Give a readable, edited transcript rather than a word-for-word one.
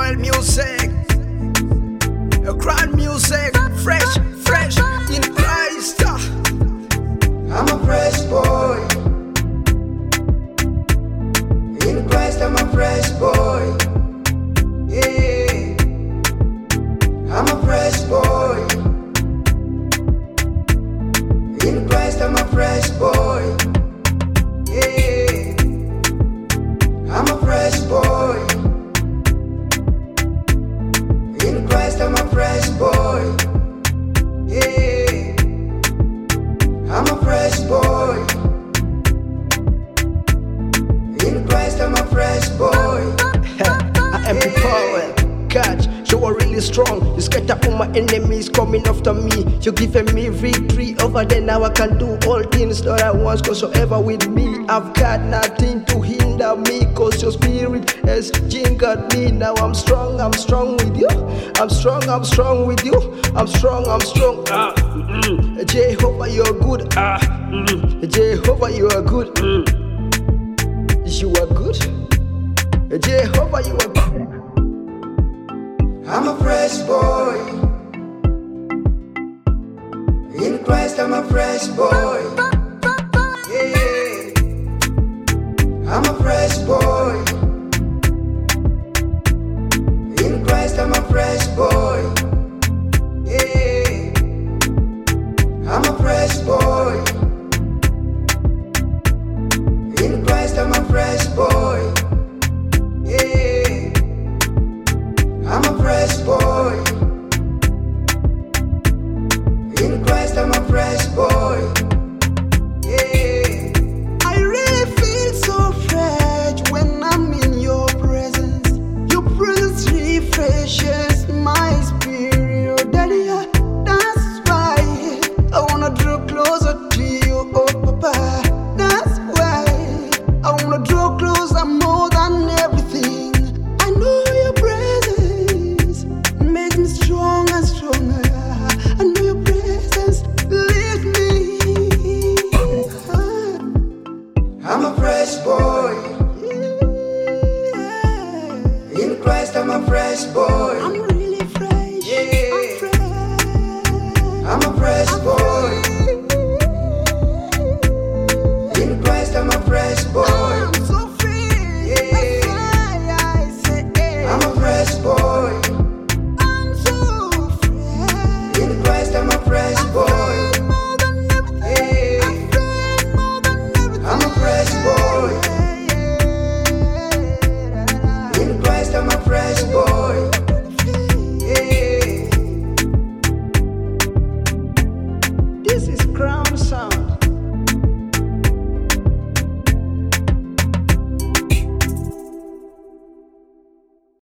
Powell music, a grand music, fresh in Christ. I'm a fresh boy. In Christ I'm a fresh boy. Yeah, I'm a fresh boy. In Christ I'm a fresh boy. Yeah, I'm a fresh boy. In Christ I'm a fresh boy. Yeah, I'm a fresh boy. In Christ I'm a fresh boy. I am Powell, catch. You are really strong. You scatter all my enemies coming after me. You giving me victory over there. Now I can do all things that I want. Cause you're ever with me. I've got nothing to hinder me. Cause your spirit has jingled me. Now I'm strong with you. I'm strong with you. I'm strong. Jehovah, you're good. Jehovah, you are good. You are good. Jehovah, you are good. I'm a fresh boy. In Christ I'm a fresh boy. Yeah, I'm a fresh boy. In Christ I'm a fresh boy. Yeah, I'm a fresh boy. In Christ I'm a fresh boy. Yeah, I'm a fresh boy. In Christ I'm a fresh boy. Yeah, I really feel so fresh when I'm in your presence. Your presence refreshes my spirit. Daddy, that's why I wanna draw closer to you, oh Papa. That's why I wanna draw closer more than